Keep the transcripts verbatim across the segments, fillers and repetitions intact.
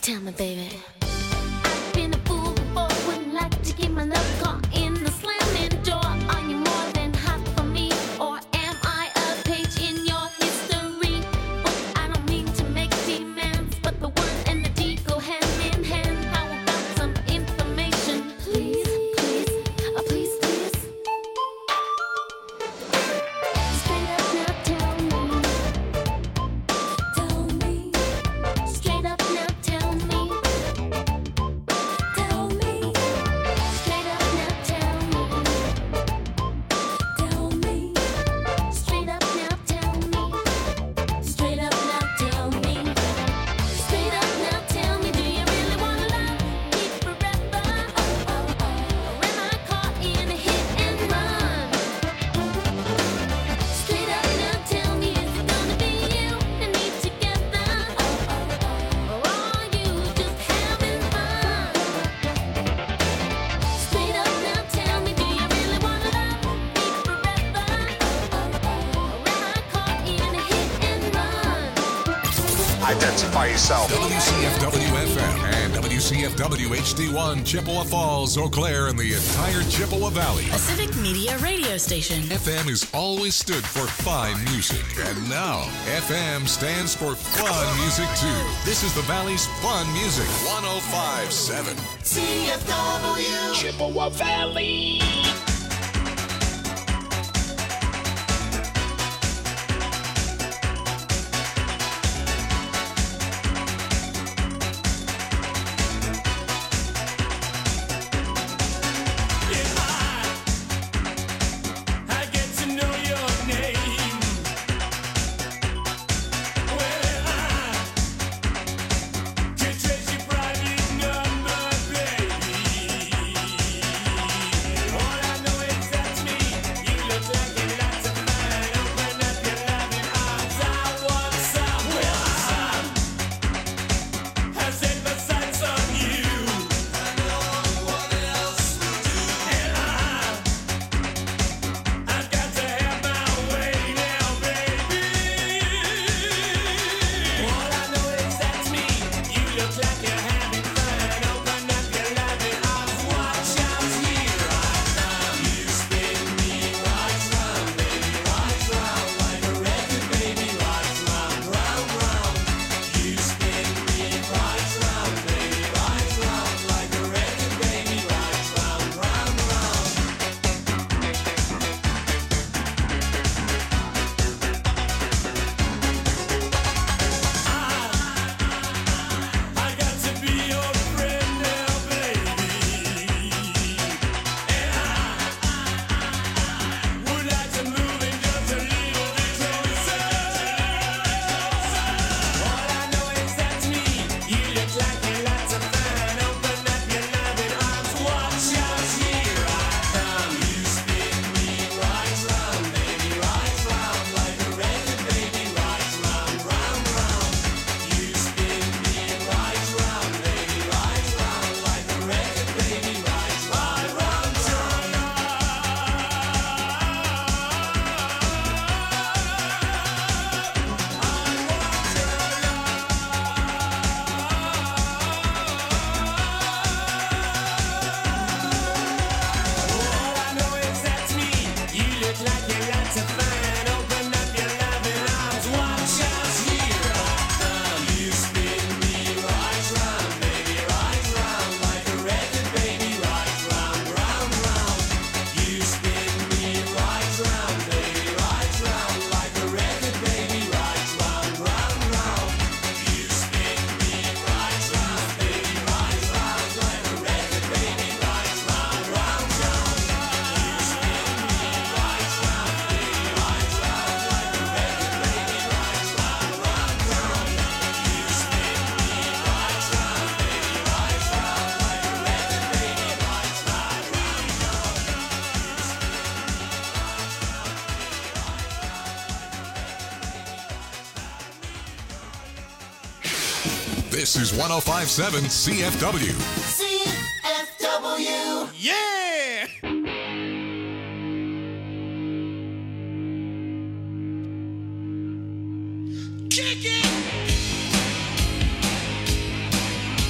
Tell me, baby. I've been a fool before, wouldn't like to keep my love caught in the slamming door. Are you more than hot for me, or am I a page in your history book? I don't mean to make demands, but the one and the D go hand in hand. How about some information, please, please, uh, please, please? Straight up now, tell me, tell me. Straight up now, tell me, tell me. Straight up now, tell me, tell me. Straight up now, tell me, straight up now, tell me. Straight up now, tell me, do you really wanna love me forever? Oh, oh, oh. Or am I caught in a hit and run? Straight up now, tell me, is it gonna be you and me together? Oh, oh, oh. Or are you just having fun? Straight up now, tell me, do you really wanna love me forever? Oh, oh, oh. Or am I caught in a hit and run? Identify yourself. W C F W F M and W C F W H D one, Chippewa Falls, Eau Claire, and the entire Chippewa Valley. A civic media radio station. F M has always stood for fine music, and now F M stands for fun music too. This is the Valley's fun music, one oh five point seven. C F W Chippewa Valley. I get to know your name. Well, I can trace your private number, baby. All I know is that's me. You look like a lot of fun. Open up your loving arms. I want some. Well, I set my sights on you. I know what else will do. And I I've got to have my way now, baby. All I know is that's me. You look like you're having fun. Open up your loving arms. Watch out here. Right now you spin me right round, baby, right round like a record, baby, right round, round, round. You spin me right round, baby, right round like a record, baby, right round, round, round. I got to be your friend now, baby. And I would like to move in just a little bit closer. All I know is that's me. You look like you're lots of fun. Open up your loving arms. Watch out here. I come. You spin me right round, baby, right round like a record, baby, right round, round, round. You spin me right round, baby, right round like a record, baby, right round, round, All I know is that's me. You look like you're lots of fun. Open up your loving arms. Watch out here. I come. You spin me right round, baby, right round like a record, baby, right round, round, round. You spin me right round, baby, right round like a record, baby, right round, round, round. You spin me right round, baby, right round like a record, baby, right round, round, round. You spin me right round, baby, right round like a record, baby, right round, round, round. You spin me right round, baby, right round like a record, baby, right round, round, This is one oh five point seven C F W. C F W. Yeah! Kick it!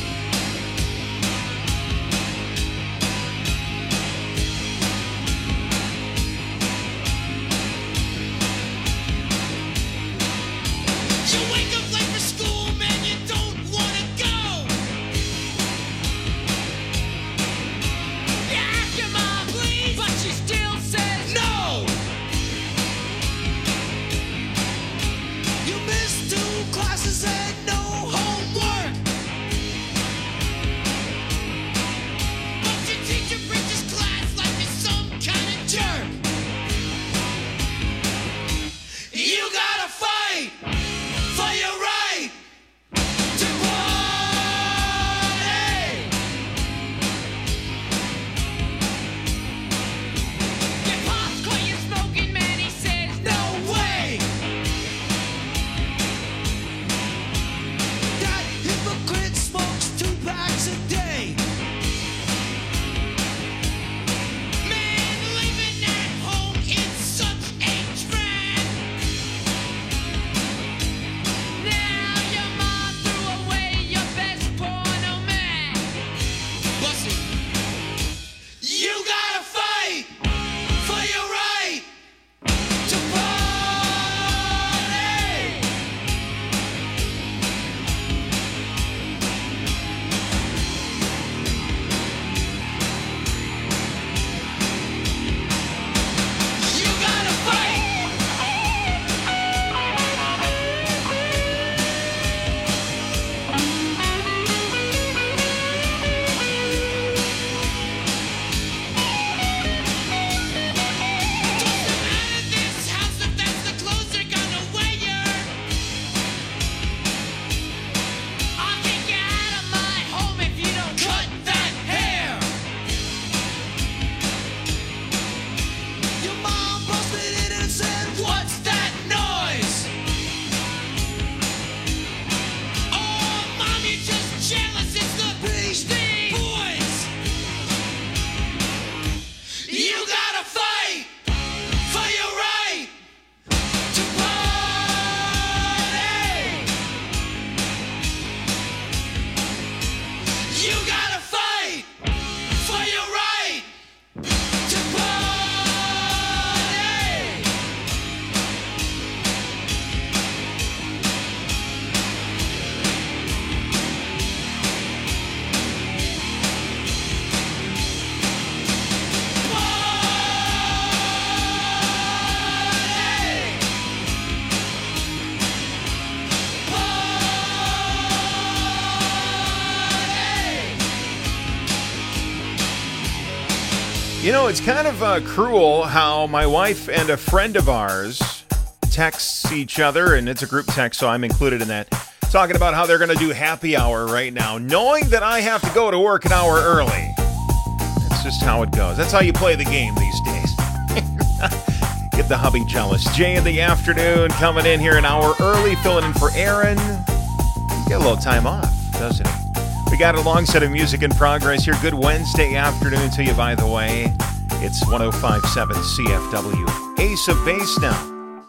You know, it's kind of uh, cruel how my wife and a friend of ours texts each other, and it's a group text, so I'm included in that, talking about how they're going to do happy hour right now, knowing that I have to go to work an hour early. That's just how it goes. That's how you play the game these days. Get the hubby jealous. Jay in the afternoon coming in here an hour early, filling in for Aaron. Get a little time off, doesn't he? We got a long set of music in progress here. Good Wednesday afternoon to you, by the way. It's one oh five point seven C F W. Ace of Base now.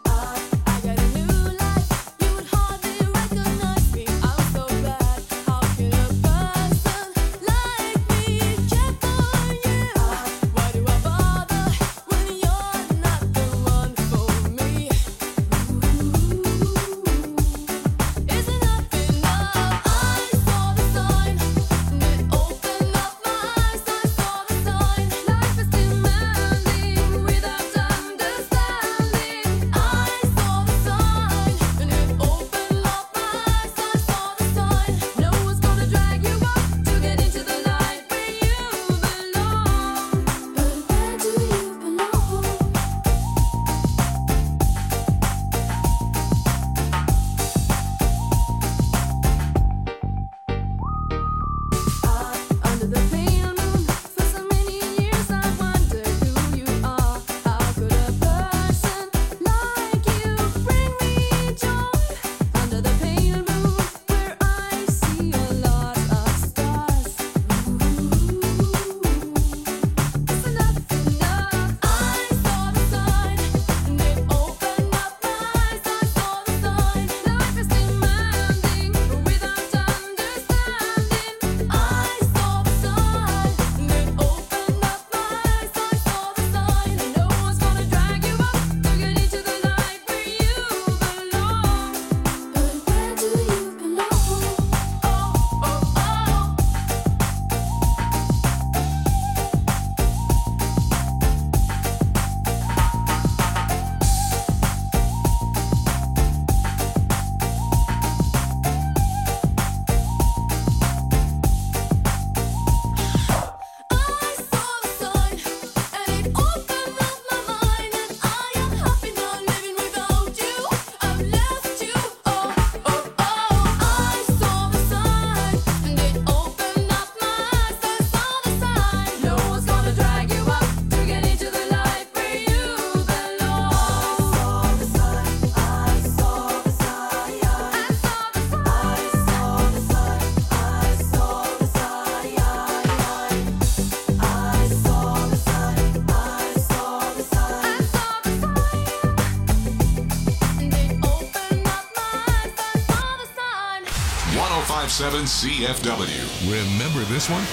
one oh five point seven C F W. Remember this one?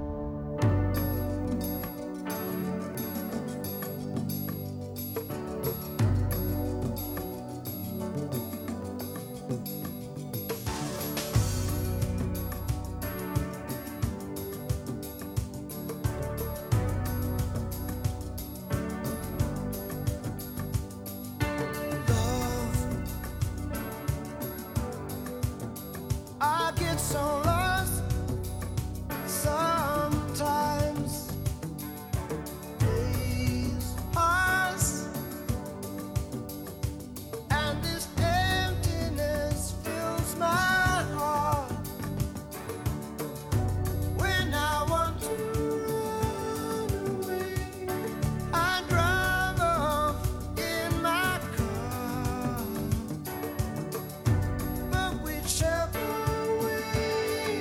I get so lost sometimes. Days pass, and this emptiness fills my heart. When I want to run away, I drive off in my car. But whichever way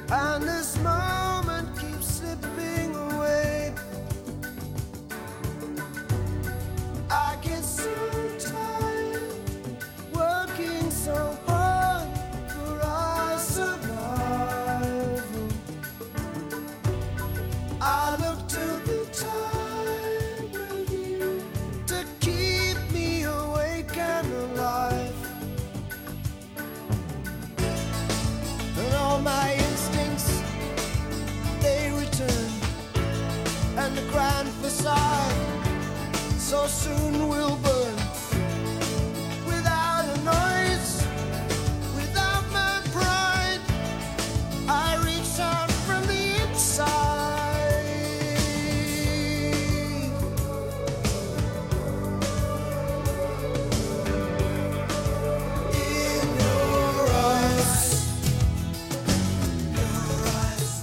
and this moment keeps slipping away. I get so tired working so hard for our survival. I look to the time with you to keep me awake and alive. And all my instincts, they return, and the grand facade so soon will burn. Without a noise, without my pride, I reach out from the inside. In your eyes, your eyes,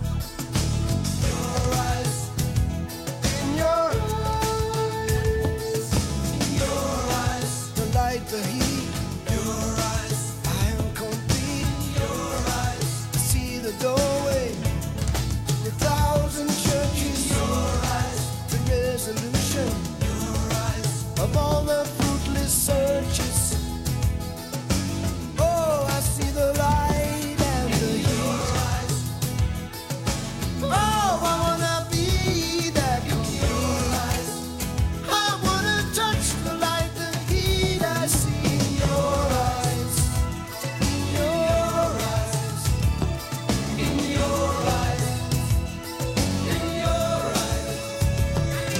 your eyes, in your eyes, in your eyes, the light, the heat, your eyes, I am complete, your eyes, I see the doorway, the thousand churches, your eyes, the resolution, your eyes, of all the fruitless searches. Oh, I see the light and the heat. Oh, I wanna be that complete. I wanna touch the light, the heat I see in your eyes. In your eyes. In your eyes. In your eyes.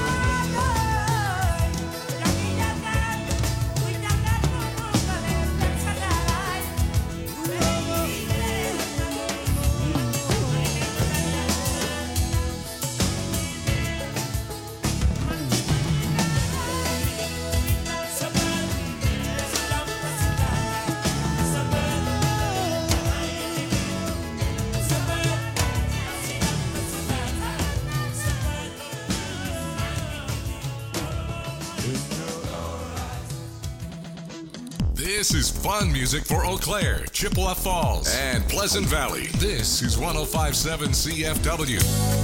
This is fun music for Eau Claire, Chippewa Falls, and Pleasant Valley. This is one oh five point seven C F W.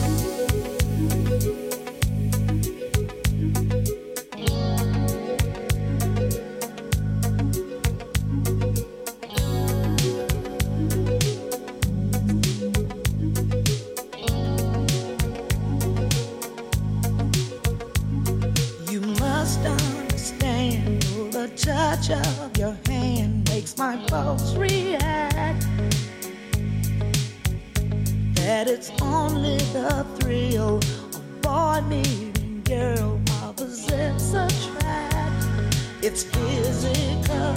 You must understand the touch of your hand makes my pulse react. That it's only the thrill of boy meeting girl opposites attract. It's physical,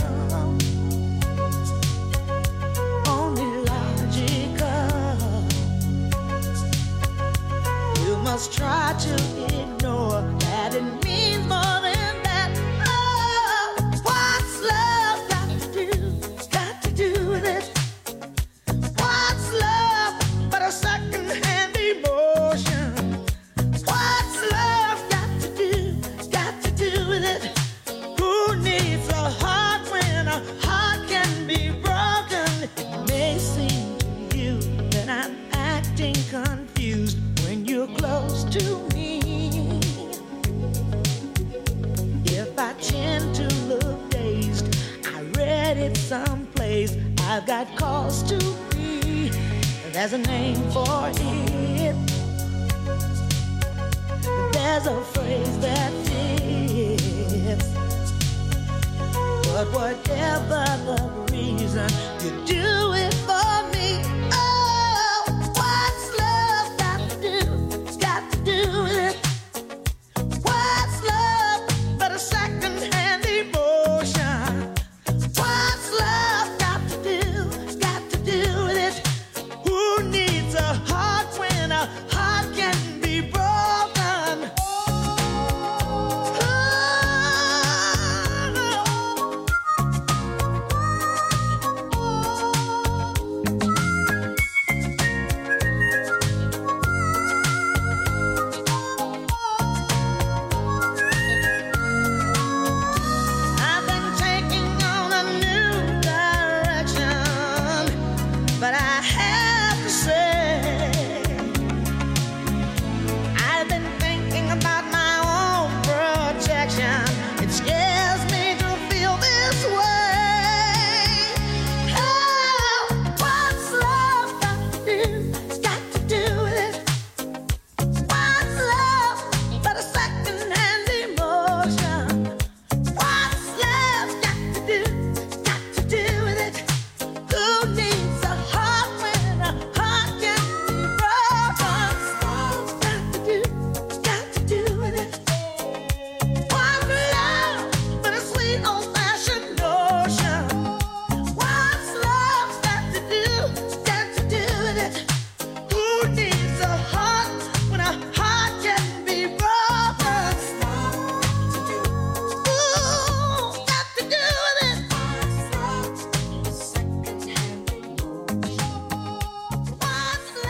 only logical. You must try to ignore that it means more than that. Oh, what's love got to do? Got to do with it. What's love but a second-hand emotion? What's love got to do? Got to do with it. Who needs a heart when a heart can be broken? It may seem to you that I'm acting confused when you're close to me. If I tend to look dazed, I read it someplace. I've got cause to be. There's a name for it. There's a phrase that fits. But whatever the reason, you do it for me. Oh, what's love got to do? Got to do with it. What's love but a second-hand emotion? What's love got to do? Got to do with it. Who needs a heart when a heart can be broken? Oh, no.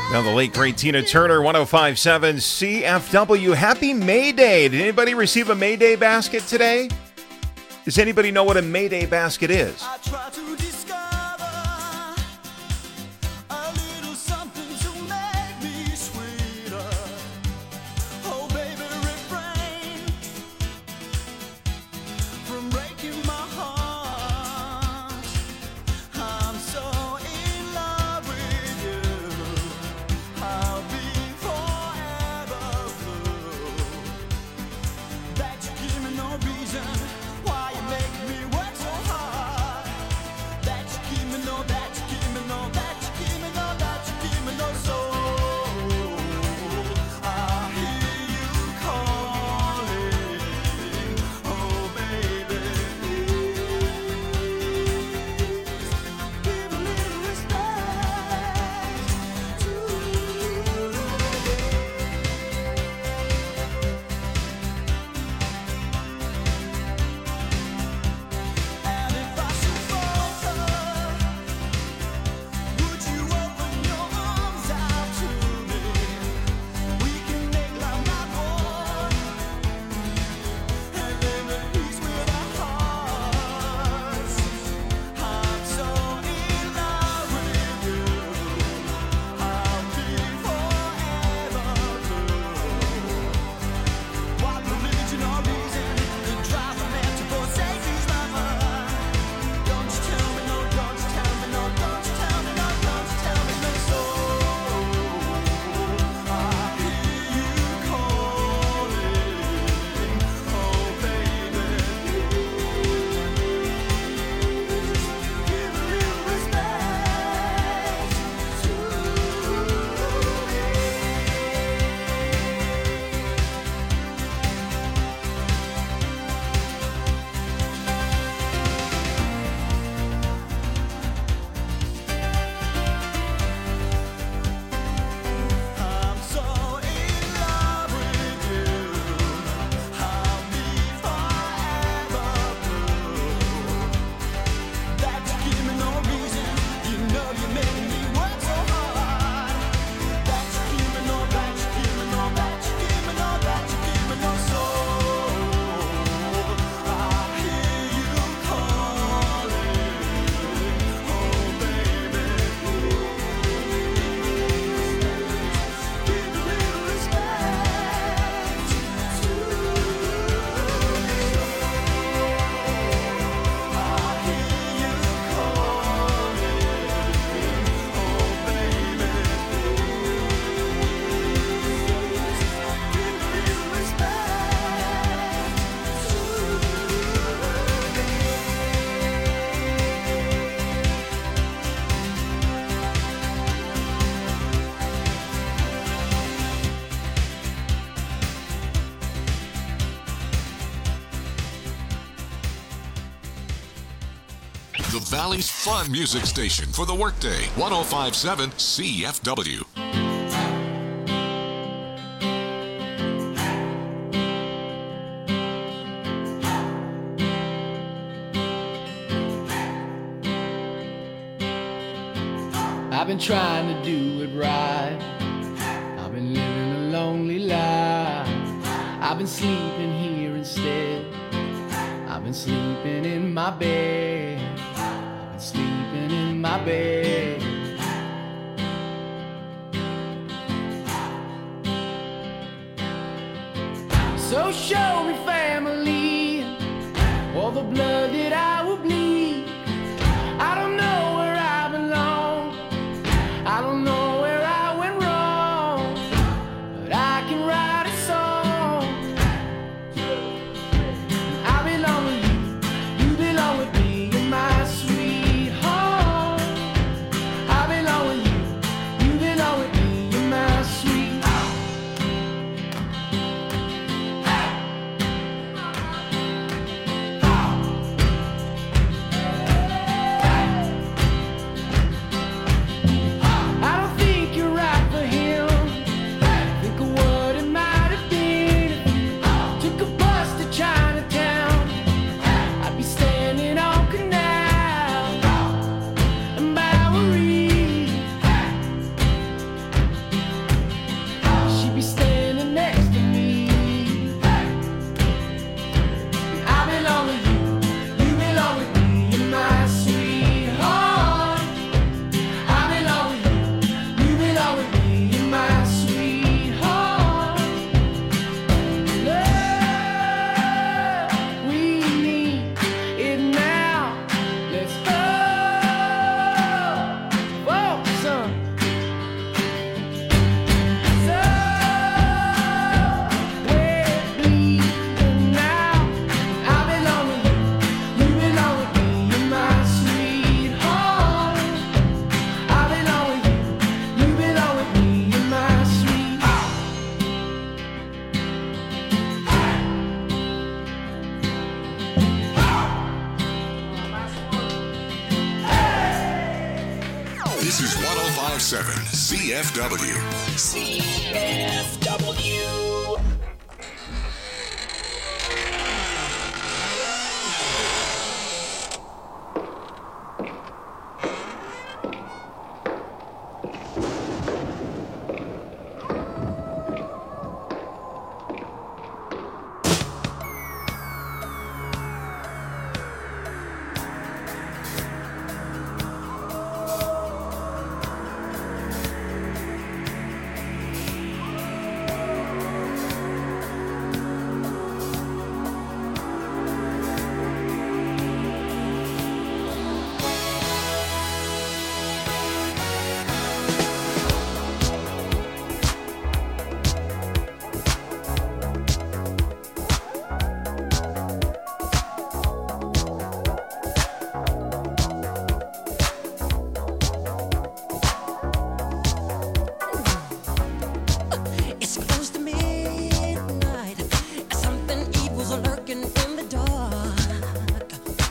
Now the late great Tina Turner, one oh five point seven C F W. Happy May Day. Did anybody receive a May Day basket today? Does anybody know what a May Day basket is? I try to discover a little something to make me sweeter. Oh, baby, refrain from breaking my heart. I'm so in love with you. I'll be forever blue. That you give me no reason why you make me work so hard. That you keep me no, that you keep me no, that you keep me no, that you keep me no soul. I hear you calling, oh baby, please give a little respect to me. And if I should falter, would you open your arms out to me? We can make love not war, and live at peace with our hearts. I'm so in love with you. I'll be forever blue. What religion or reason could drive a man to forsake his lover? Don't you tell me no, don't you tell me no, don't you tell me no, don't you tell me no soul. I hear you calling, oh baby, please give a little respect to I'm so in love with you. I'll be forever blue. That you give me no reason. You know you're making me work so hard. That you give me no, that you give me no, that you give me no, that you give me no soul. I hear you calling, oh baby, give a little respect to me. I hear you calling, oh baby, give a little respect The Valley's fun music station for the workday. one oh five point seven C F W. I've been trying to do it right. I've been living a lonely life. I've been sleeping here instead. I've been sleeping in my bed. I've been sleeping in my bed. So show me family, all the blood that I will bleed. I don't know where I belong. I don't know where I went wrong, but I can write a song. I belong with you, you belong with me, you're my sweet home. I belong with you, you belong with me, you're my sweet home. This is one oh five point seven C F W. C F W. It's close to midnight. Something evil's lurking in the dark.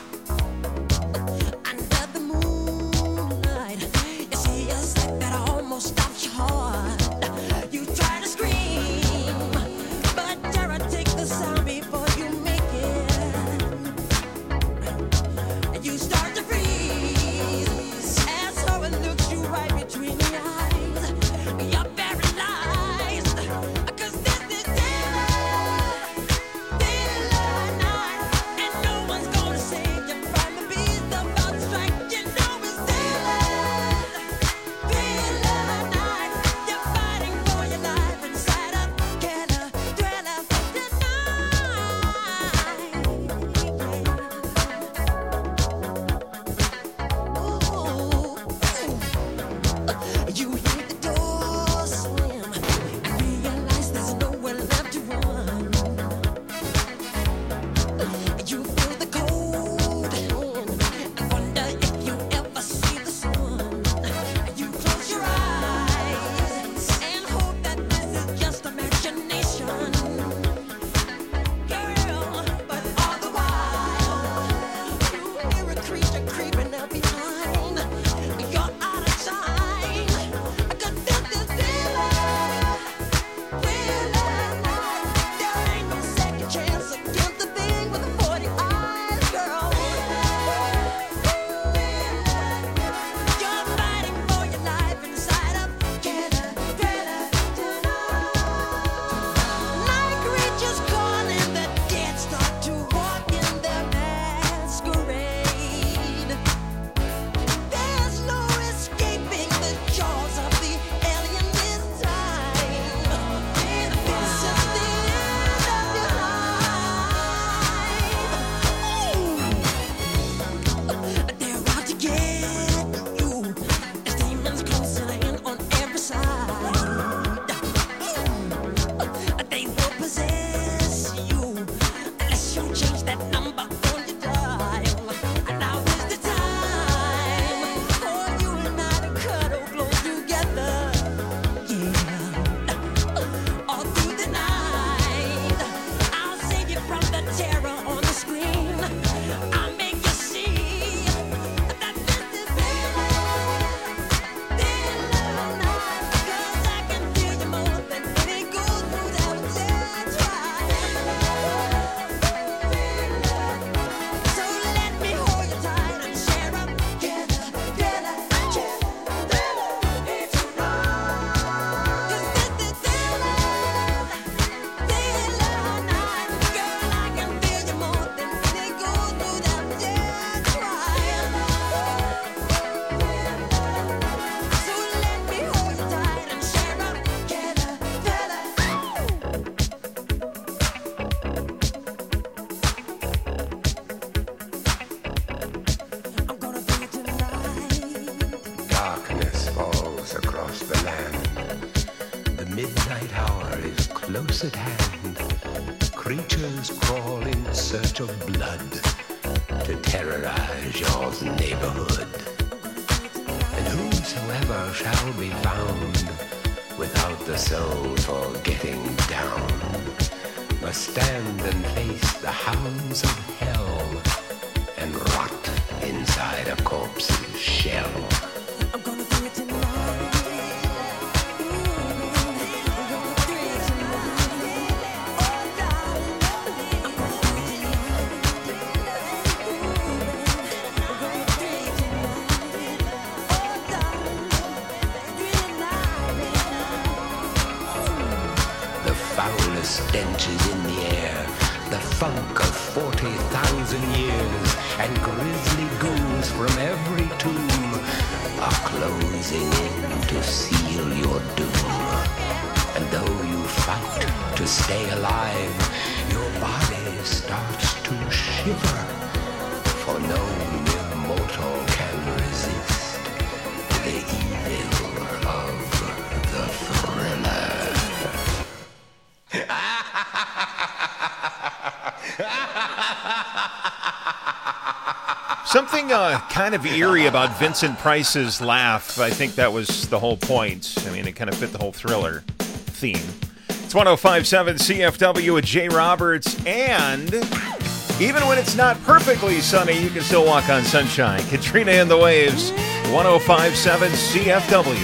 Under the moonlight, you see a sight that almost stops your heart. You try to scream, but terror takes the sound before you make it. And you start to freeze as horror looks you right between the eyes. You're paralyzed. 'Cause this is daylight, daylight night, and no one's gonna save you from the beast about to strike. You know it's daylight, daylight night. You're fighting for your life inside a killer thriller tonight. You hear the door slam and realize there's nowhere left to run. You feel the cold hand and wonder if you ever see the sun. You close your eyes and hope that this is just imagination, girl. But all the while, you hear a creature creeping up behind. You're out of time. 'Cause this is daylight, daylight night. There ain't no second chance against the thing with the forty eyes, girl. You're fighting for your life inside a killer thriller tonight. Night creatures calling, the dead start to walk in their masquerade. There's no escaping the jaws of the alien this time. This is the end of your life. They're out to get you. There's demons closing in on every side. They will possess you unless you change that number on your dial. Now is the time for you and I to cuddle close together. Yeah. All through the night, I'll save you from the terror on the screen. I'll make you see that this is daylight, daylight night. 'Cause I can feel you more than any goes through that dead So let me hold you tight and share up together, together, together, tonight. 'Cause this is daylight, daylight night. Girl, I can feel you more than any goes through that dead trial. So let me hold you tight and share up together, together. I'm gonna feel it tonight. Darkness falls across the land. The midnight hour is close at hand. Creatures crawl in search of blood to terrorize your neighborhood. And whosoever shall be found without the soul for getting down must stand and face the hounds of hell and rot inside a corpse's shell. I'm gonna do it stench is in the air, the funk of forty thousand years, and grisly ghouls from every tomb are closing in to seal your doom. And though you fight to stay alive, your body starts to shiver, for no mere mortal can resist the evil of the thriller. Something uh, kind of eerie about Vincent Price's laugh. I think that was the whole point. I mean, it kind of fit the whole Thriller theme. It's one oh five point seven C F W with Jay Roberts, and even when it's not perfectly sunny, you can still walk on sunshine. Katrina and the Waves, one oh five point seven C F W.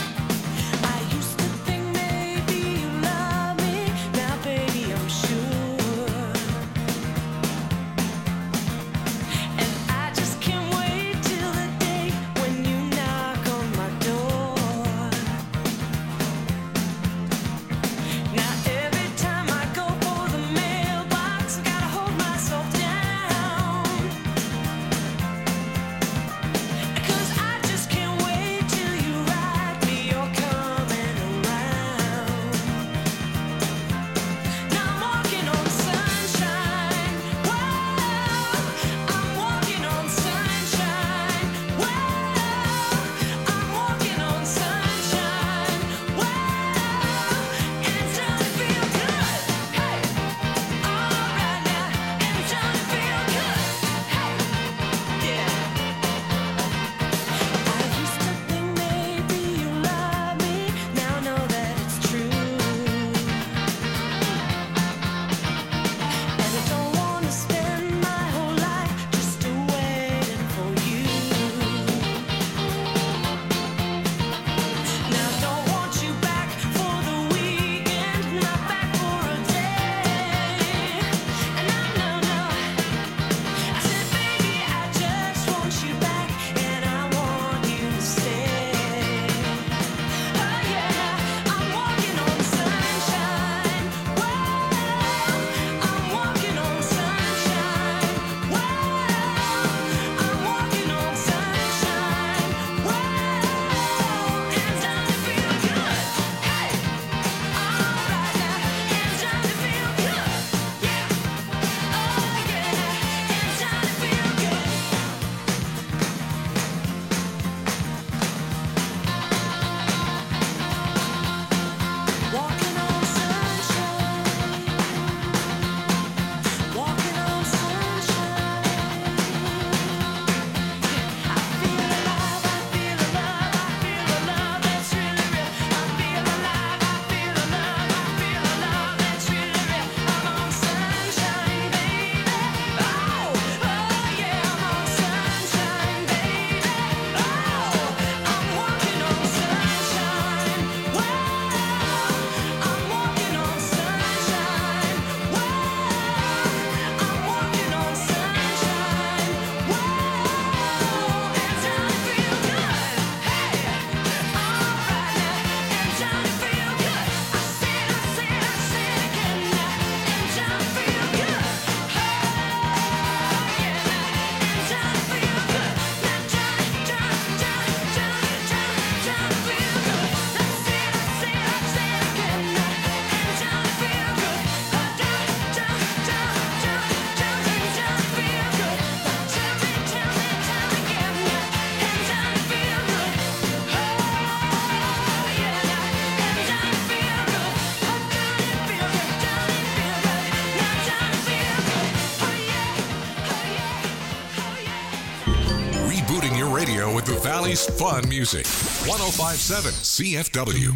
With the Valley's fun music. one oh five point seven C F W.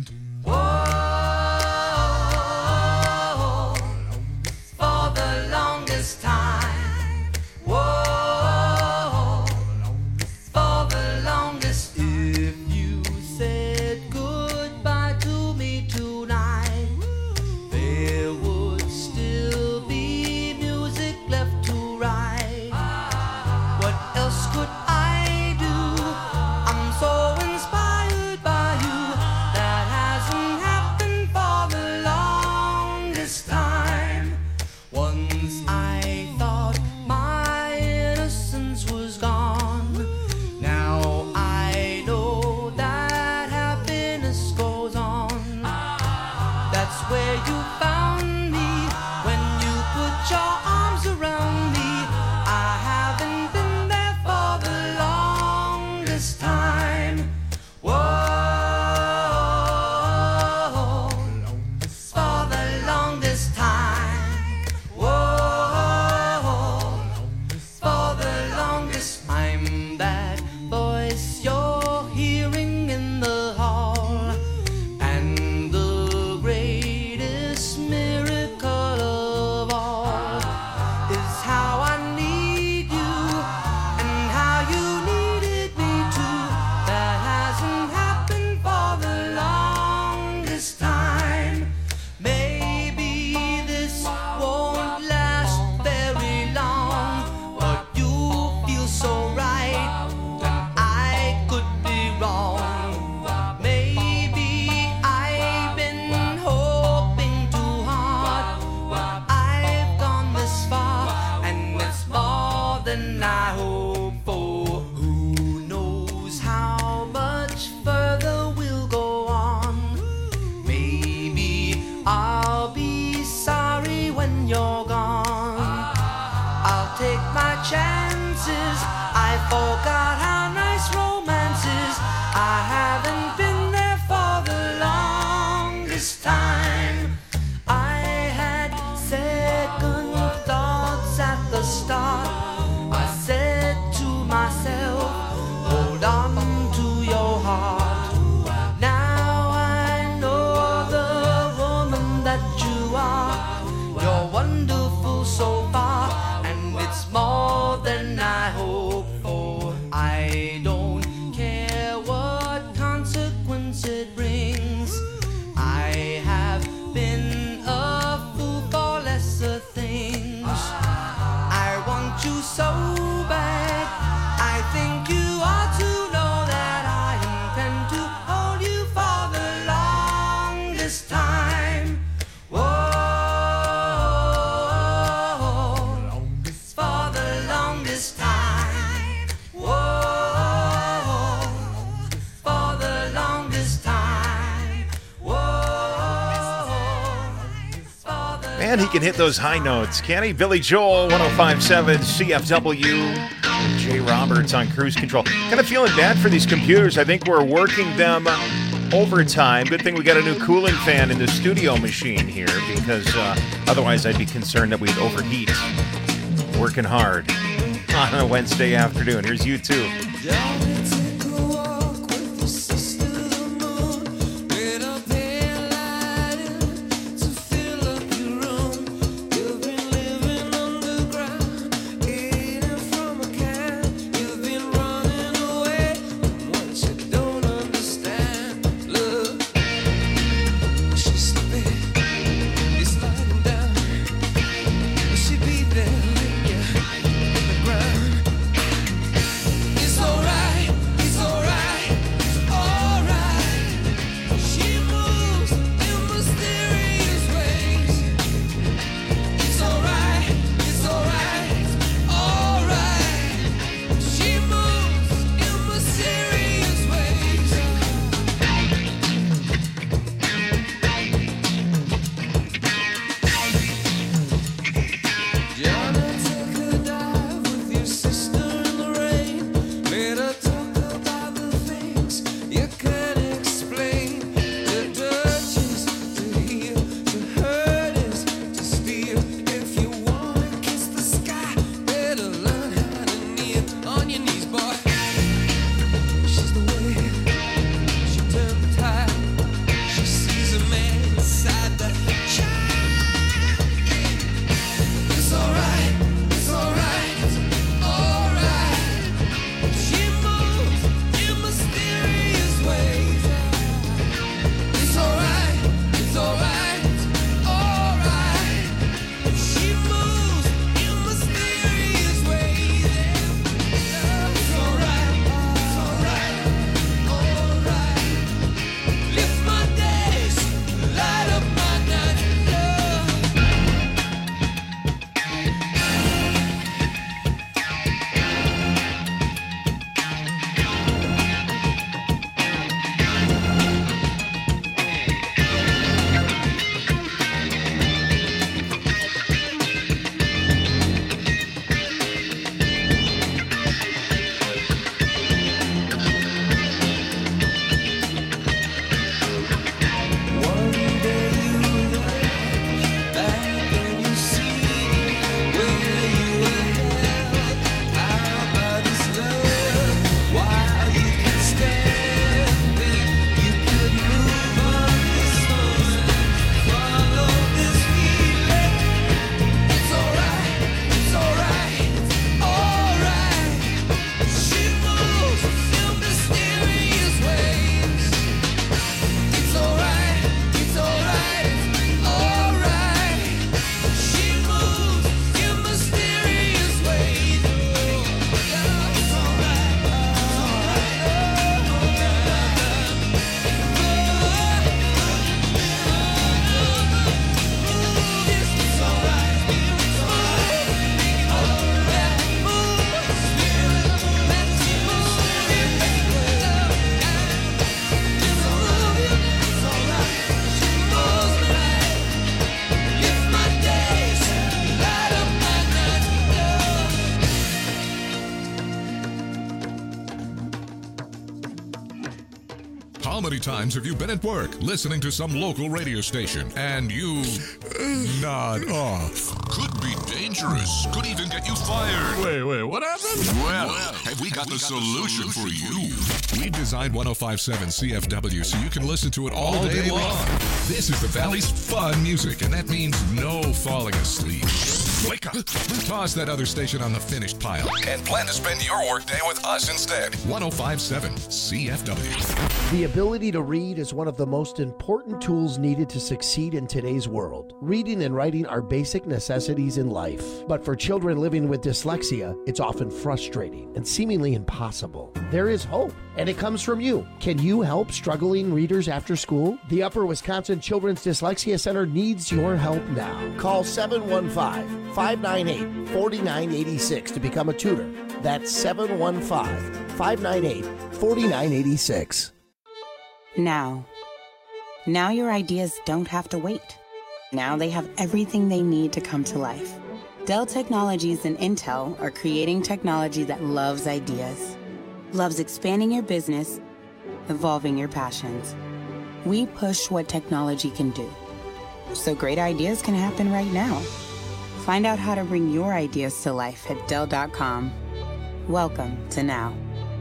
For the longest time. Whoa. For the longest. If you said goodbye to me tonight, there would still be music left to write. What else could I do? I'm so inspired by you that Oh God, how nice romance is. I haven't been there for the longest time. I had second thoughts at the start. I said to myself, hold on to your heart. Now I know the woman that you are. You're wonderful so far, and it's more than I hoped for. I don't care what consequence it brings. I have been a fool for lesser things. I want you so bad. I think you ought to know that I intend to hold you for the longest time. Whoa, for the longest time. Whoa, for the longest time. Whoa, for the Man, he can hit those high notes, can't he? Billy Joel, one oh five point seven C F W. Jay Roberts on Cruise Control. Kind of feeling bad for these computers. I think we're working them overtime. Good thing we got a new cooling fan in the studio machine here, because uh, otherwise I'd be concerned that we'd overheat. Working hard on a Wednesday afternoon. Here's you too. It's alright. Ways. How many times have you been at work listening to some local radio station and you nod off? Could be dangerous. Could even get you fired. Wait, wait, what happened? Well, have we got the solution for you? We designed one oh five point seven C F W so you can listen to it all day long. This is the Valley's fun music, and that means no falling asleep. Wake up. Toss that other station on the finished pile and plan to spend your workday with us instead. one oh five point seven C F W. The ability to read is one of the most important tools needed to succeed in today's world. Reading and writing are basic necessities in life. But for children living with dyslexia, it's often frustrating and seemingly impossible. There is hope, and it comes from you. Can you help struggling readers after school? The Upper Wisconsin Children's Dyslexia Center needs your help now. Call seven one five, five nine eight, four nine eight six to become a tutor. That's seven one five, five nine eight, four nine eight six. Now. Now your ideas don't have to wait. Now they have everything they need to come to life. Dell Technologies and Intel are creating technology that loves ideas, loves expanding your business, evolving your passions. We push what technology can do, so great ideas can happen right now. Find out how to bring your ideas to life at Dell dot com. Welcome to Now.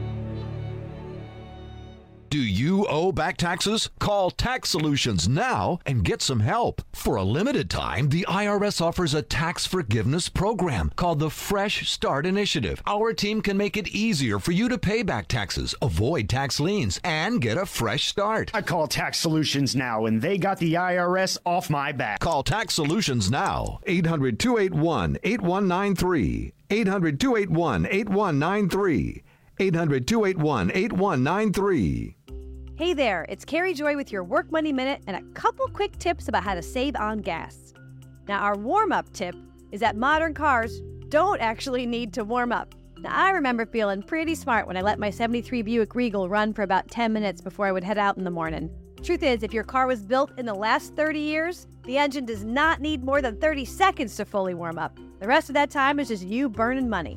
Do you owe back taxes? Call Tax Solutions now and get some help. For a limited time, the I R S offers a tax forgiveness program called the Fresh Start Initiative. Our team can make it easier for you to pay back taxes, avoid tax liens, and get a fresh start. I call Tax Solutions now, and they got the I R S off my back. Call Tax Solutions now. eight hundred, two eight one, eight one nine three. eight hundred, two eight one, eight one nine three. eight hundred, two eight one, eight one nine three. Hey there, it's Carrie Joy with your Work Money Minute and a couple quick tips about how to save on gas. Now, our warm-up tip is that modern cars don't actually need to warm up. Now, I remember feeling pretty smart when I let my seventy-three Buick Regal run for about ten minutes before I would head out in the morning. Truth is, if your car was built in the last thirty years, the engine does not need more than thirty seconds to fully warm up. The rest of that time is just you burning money.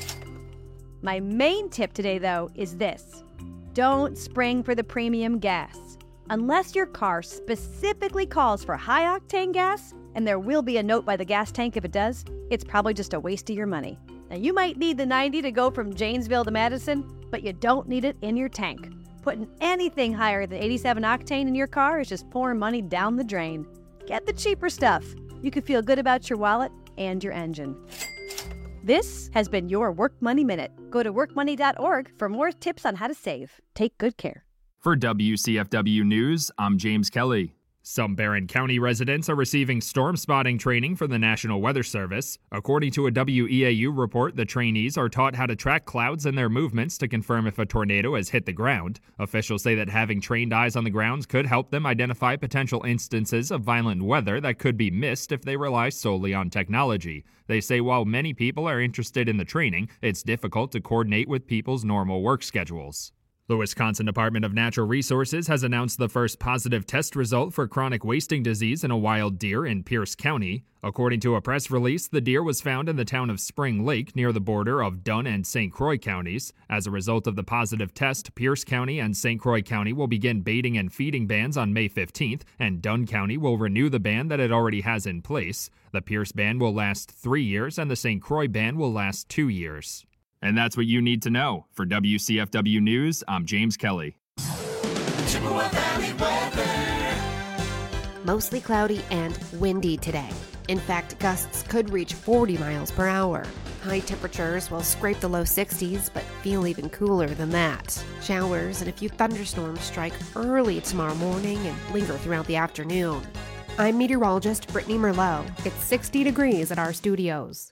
My main tip today, though, is this. Don't spring for the premium gas. Unless your car specifically calls for high-octane gas, and there will be a note by the gas tank if it does, it's probably just a waste of your money. Now, you might need the ninety to go from Janesville to Madison, but you don't need it in your tank. Putting anything higher than eighty-seven octane in your car is just pouring money down the drain. Get the cheaper stuff. You can feel good about your wallet and your engine. This has been your Work Money Minute. Go to work money dot org for more tips on how to save. Take good care. For W C F W News, I'm James Kelly. Some Barron County residents are receiving storm spotting training from the National Weather Service. According to a W E A U report, the trainees are taught how to track clouds and their movements to confirm if a tornado has hit the ground. Officials say that having trained eyes on the ground could help them identify potential instances of violent weather that could be missed if they rely solely on technology. They say while many people are interested in the training, it's difficult to coordinate with people's normal work schedules. The Wisconsin Department of Natural Resources has announced the first positive test result for chronic wasting disease in a wild deer in Pierce County. According to a press release, the deer was found in the town of Spring Lake near the border of Dunn and Saint Croix counties. As a result of the positive test, Pierce County and Saint Croix County will begin baiting and feeding bans on May fifteenth, and Dunn County will renew the ban that it already has in place. The Pierce ban will last three years, and the Saint Croix ban will last two years. And that's what you need to know. For W C F W News, I'm James Kelly. Chippewa Valley weather. Mostly cloudy and windy today. In fact, gusts could reach forty miles per hour. High temperatures will scrape the low sixties, but feel even cooler than that. Showers and a few thunderstorms strike early tomorrow morning and linger throughout the afternoon. I'm meteorologist Brittany Merlot. It's sixty degrees at our studios.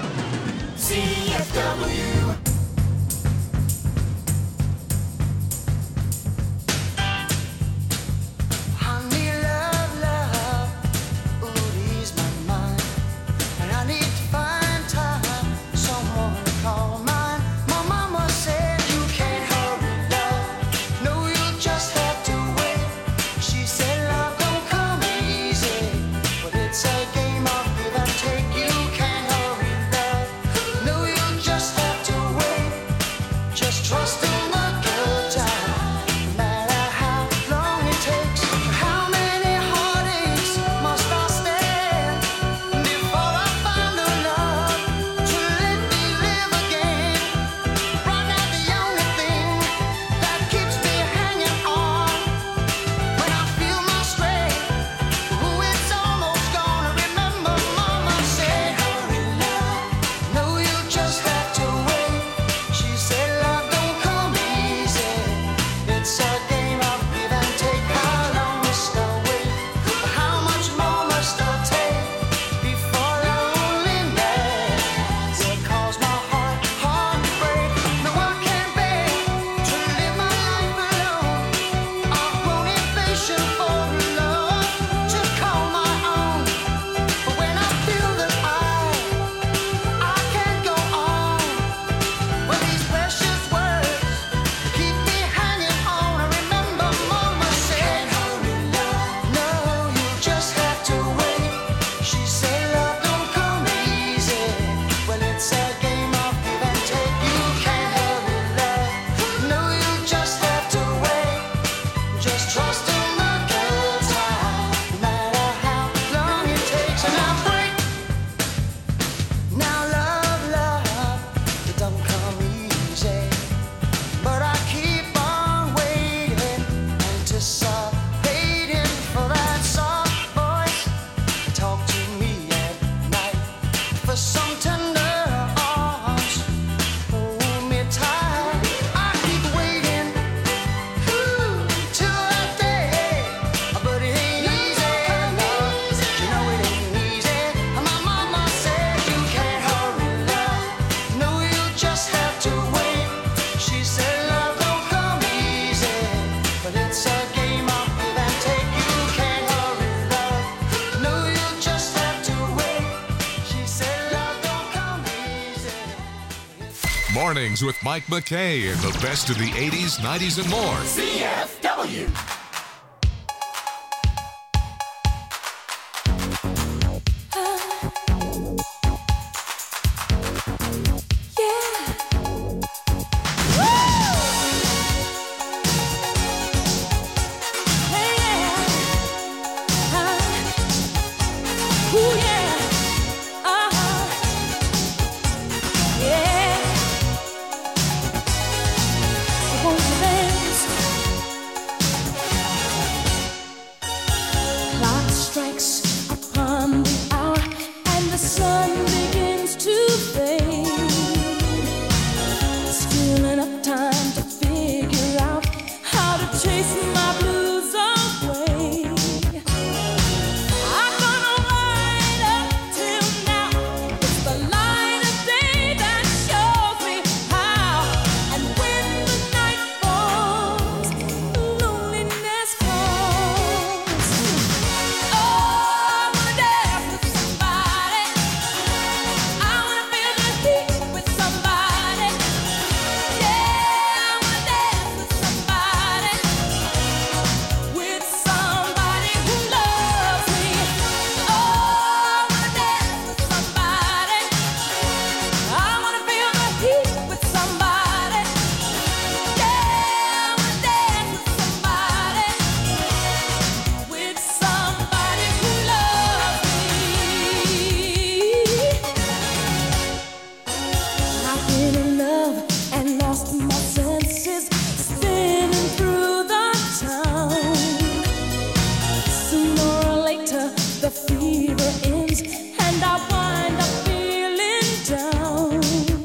C F W. Honey, love, love, ooh, ease my mind. And I need to find time, someone to call mine. My mama said you can't hurry, love. No, you just have to wait. She said love don't come easy, but it's a game of give and take. You can't hurry, love. No, you just have to Mornings with Mike McKay and the best of the eighties, nineties, and more. C F W. Clock strikes upon the hour and the sun begins to fade. Still enough time to figure out how to chase my blues away. I'm gonna ride up till now. It's the light of day that shows me how. And when the night falls, loneliness calls. Oh, I wanna dance with somebody. I wanna feel the heat with somebody. Yeah, I wanna dance with somebody. With somebody who loves me. Oh, I wanna dance with somebody. I wanna feel the heat with somebody. Yeah, I wanna dance with somebody. With somebody who loves me. I've been in love and lost my senses, spinning through the town. Sooner or later, the fever ends, and I wind up feeling down.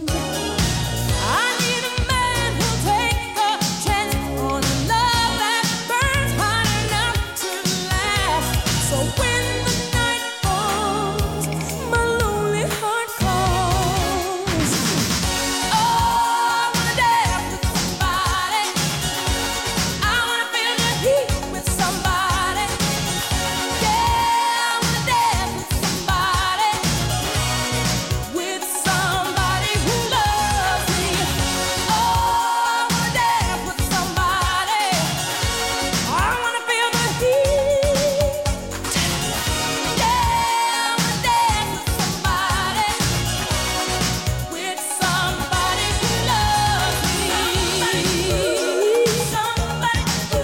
I need a man who'll take a chance on a love that burns hot enough to last. So when the night falls, my lonely heart calls. Oh, I wanna dance with somebody. I wanna feel the heat with somebody. Yeah, I wanna dance with somebody. With somebody who loves me. Oh, I wanna dance with somebody. I wanna feel the heat. Yeah, I wanna dance with somebody. With somebody who loves me. Somebody who,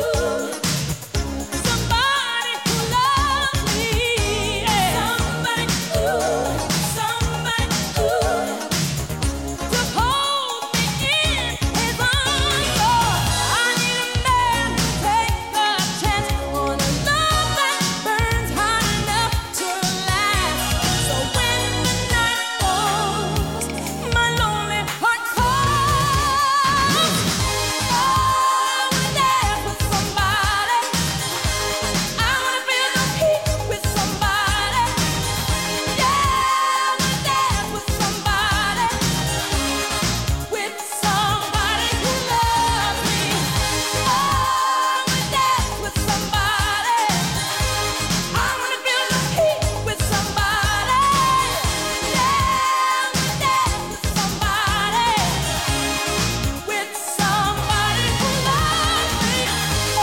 somebody who loves me. Somebody who, somebody who, to hold me in his arms. Oh, I need a man to take a chance on a love that burns hot enough to last. So when the night falls, my lonely heart calls. Oh, I wanna dance with somebody. I wanna feel the heat with somebody. Yeah, I wanna dance with somebody. With somebody who loves me. Oh, I wanna dance with somebody. I wanna feel the heat with somebody. Yeah, I wanna dance with somebody. With somebody who loves me. Oh,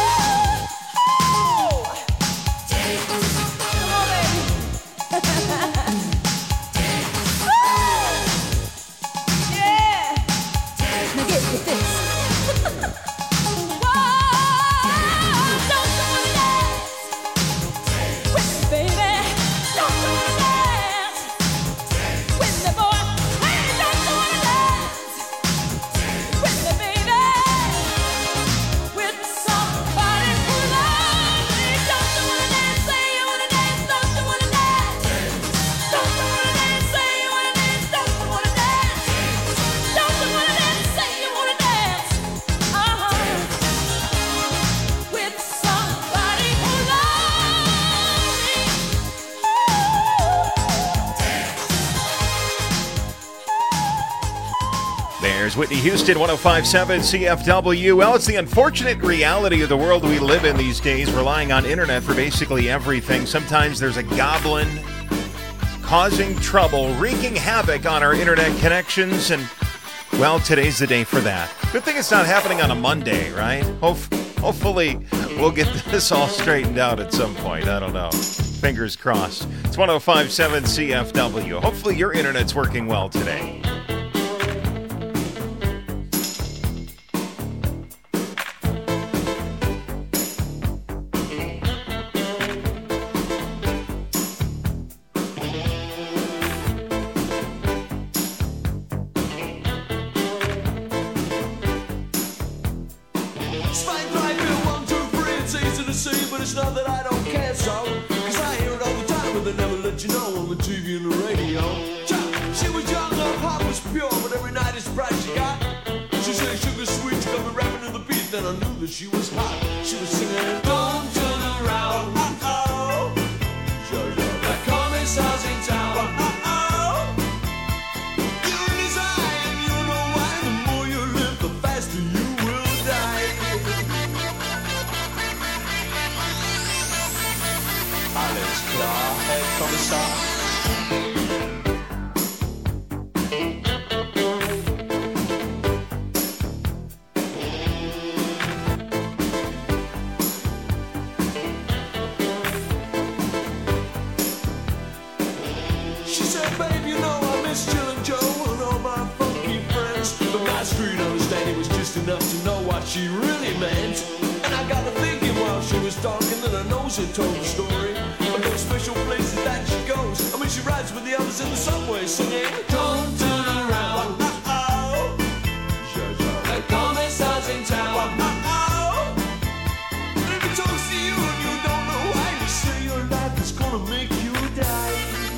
come on, baby. Yeah. Now get with this. Whoa, don't you wanna dance with me, baby? Don't you wanna dance with me, boy? Hey, don't you wanna dance with me, baby? With somebody who loves me. Don't you wanna dance? Say you wanna dance. Don't you wanna dance? Don't you wanna dance? Say you wanna dance. Don't you wanna dance? Don't you wanna dance? Say you wanna dance. Uh-huh. With somebody who loves me. There's Whitney Houston, one oh five point seven C F W. Well, it's the unfortunate reality of the world we live in these days, relying on internet for basically everything. Sometimes there's a goblin causing trouble, wreaking havoc on our internet connections, and Well, today's the day for that. Good thing it's not happening on a Monday, right? Hope, hopefully, we'll get this all straightened out at some point. I don't know. Fingers crossed. It's one oh five point seven C F W. Hopefully, your internet's working well today. Spike right here, one, two, three, it's easy to see, but it's not that I don't care so. Cause I hear it all the time, but they never let you know on the T V and the radio. Cha, she was young, her heart was pure, but every night it's bright she got. She said sugar sweet, she got me rapping to the beat, then I knew that she was hot. She was singing, don't turn around, uh-oh. The commissar's in town, uh-oh. You're in his eye, and you know why. The more you live, the faster you will die. Alles klar, Herr Kommissar. She said, babe, you know I miss Jill and Joe and all my funky friends. But my street understanding was just enough to know what she really meant. And I got to thinking while she was talking that her nose had told the story of those special places that she goes. I mean, she rides with the others in the subway singing, don't turn around, uh-oh. The commissar's in town, uh-oh. And if he talks to you and you don't know why, you say your life is gonna make you die.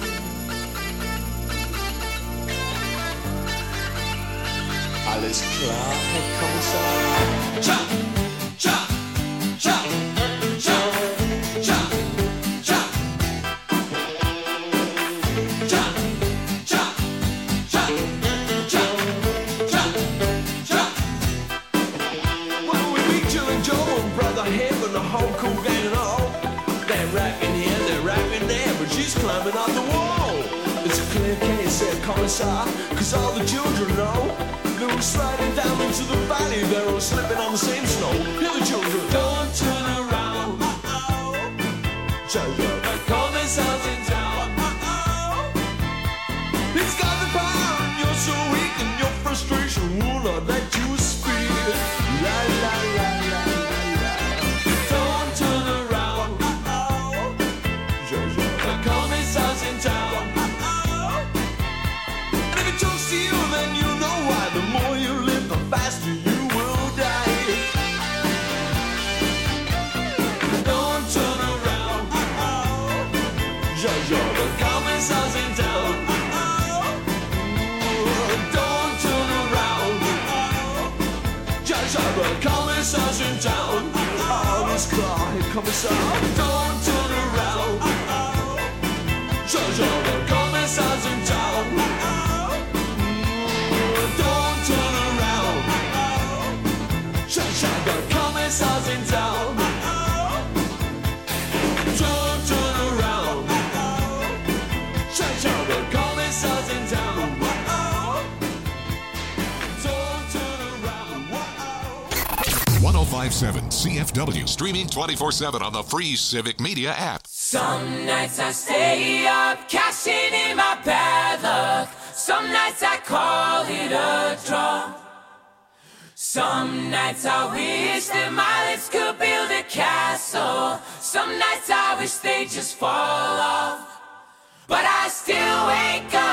Alles klar, Herr Kommissar. Cha, cha, cha, cha, cha, cha. Cha, cha, cha, cha, cha, cha. Well, we meet Jill and Joe and Brother Hip and the whole cool gang and all. They're rapping here, they're rapping there, but she's climbing up the wall. It's a clear case, Herr Kommissar, cause all the children know. They were sliding down into the valley, they're all slipping on the same snow. Hear the children, don't turn around, uh-oh. Jojo, the commissar's in town, uh-oh. He's got the power and you're so weak and your frustration will not let you speak. La la la la la la. Don't turn around, uh-oh. Jojo, the commissar's in town, uh-oh. And if it talks to you, then you know why. The more you live, the faster you will die. Don't turn around, uh-oh. Jojo, the commissar's in town, uh-oh. Don't turn around, uh-oh. Jojo, the commissar's in town, uh-oh. It's klar, Herr Kommissar. Don't turn around, uh-oh. Jojo, the commissar's in town, uh-oh. Don't turn around, uh-oh. Shut the commissar's in town, uh-oh. Don't turn around, uh-oh. Shut the commissar's in town, uh-oh. Don't turn around, uh-oh. one oh five point seven C F W, streaming twenty-four seven on the free Civic Media app. Some nights I stay up, cashing in my bad luck. Some nights I call it a draw. Some nights I wish that my lips could build a castle. Some nights I wish they just fall off. But I still wake up